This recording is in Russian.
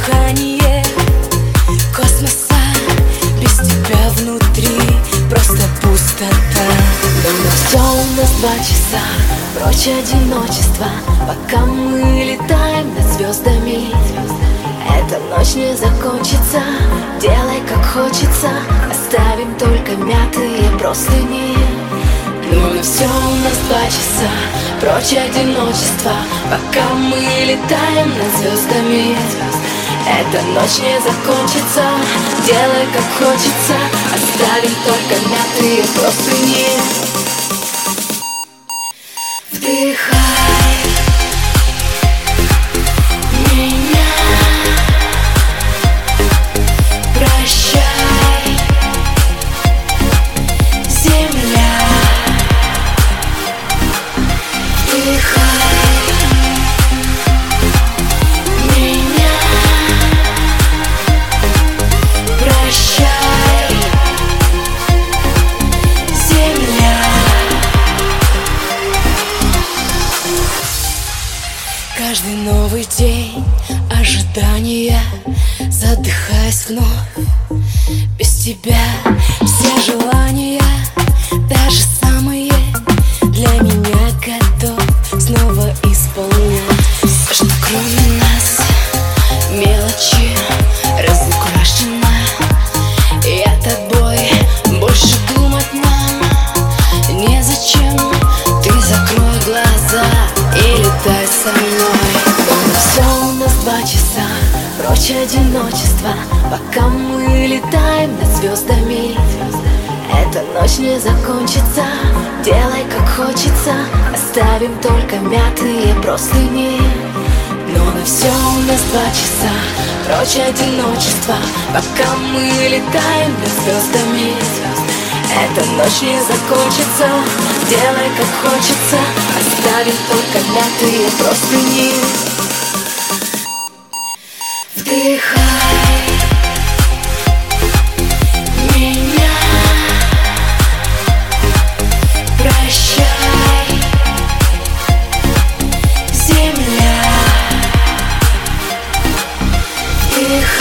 дыхание космоса. Без тебя внутри просто пустота. Но все у нас 2 часа, прочь одиночество, пока мы летаем над звездами. Эта ночь не закончится, делай как хочется, оставим только мятые простыни. Ну на все у нас 2 часа, прочь одиночество, пока мы летаем над звездами. Эта ночь не закончится, делай как хочется, оставим только мятые простыни. Вдыхай меня, прощай, земля. Вдыхай меня, прощай, земля. Каждый новый день ожидания, задыхаясь вновь. Без тебя все желания, даже самые, для меня готов снова исполнять. Все, что кроме нас, мелочи, разукрашено. Я тобой больше думать нам незачем. Ты закрой глаза и летай со мной. Все у нас 2 часа, прочь одиночество, пока мы летаем над звездами. Эта ночь не закончится, делай как хочется, оставим только мятые простыни. Но на все у нас 2 часа, прочь одиночество, пока мы летаем над звездами. Эта ночь не закончится, делай как хочется, оставим только мятые простыни. Вдыхай меня, прощай, земля. Вдыхай